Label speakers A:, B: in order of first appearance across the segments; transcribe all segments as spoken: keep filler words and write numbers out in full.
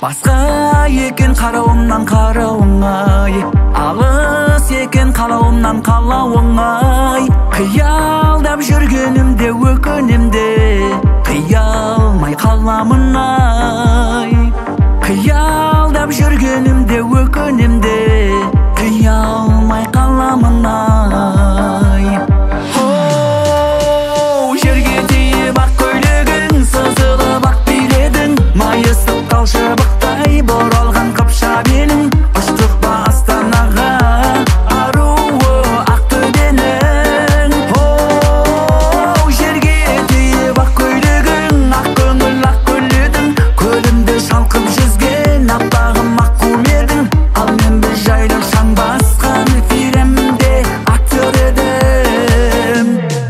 A: Басқа екен қарауымнан қарауыңай, алыс екен қалауымнан қалауыңай. Қиялдап жүргенімде өкінемде, қиялмай қаламын ай. Қиялдап жүргенімде өкінемде, қиялмай қаламын ай. Оу, жерге тиіп ақ көйлегің, сызылып ақ биледің, майысып талшы бұқтай боралған қыпша белің. Ұштық па Астанаға аруы Ақтөбенің. Оу, жерге тиіп ақ көйлегің, ақ көңіл ақ көледің, көлімді шалқып жүзген аппағым ақ қум едің. Ал мен біз жайлы шаң басқан фильмде актер едім.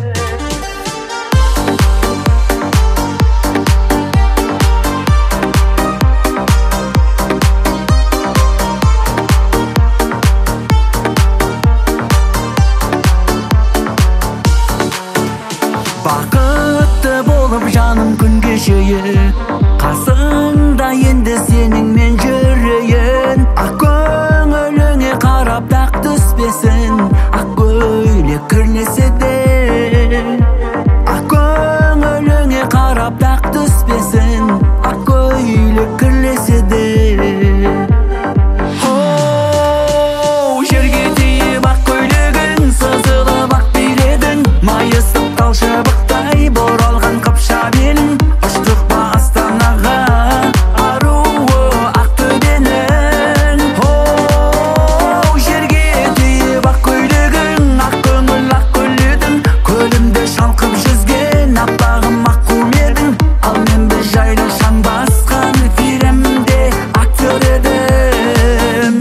A: Бақытты болып жаным күн кешейік, қасыңда енді сенің мен жүрейін. Ақ көңіліңе қарап дақ түспесін, ақ көйлек кірлесе де. Ақ көңіліңе қарап дақ түспесін, ақ көйлек кірлесе де. Оу, жерге тиіп ақ көйлегің, сызылып ақ биледің, майысып талшы бұқтай боралған қыпша белің. Ұштық па Астанаға аруы Ақтөбенің. Оу, жерге тиіп ақ көйлегің, ақ көңіл ақ көледің, көлімді шалқып жүзген аппағым ақ қум едің. Ал мен біз жайлы шаң басқан фильмде актер едім.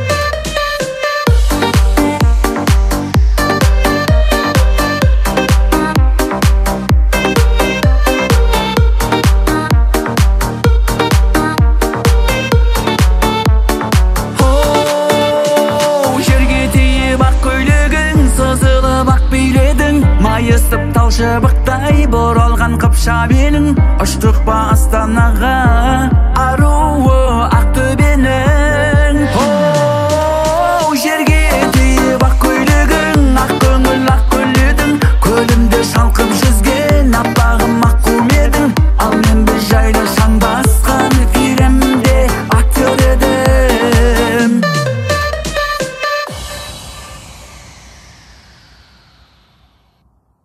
A: Оу, жерге тиіп ақ көйлегің, сызылып ақ биледің, майысып талшы бұқтай боралған қыпша белің. Ұштық па Астанаға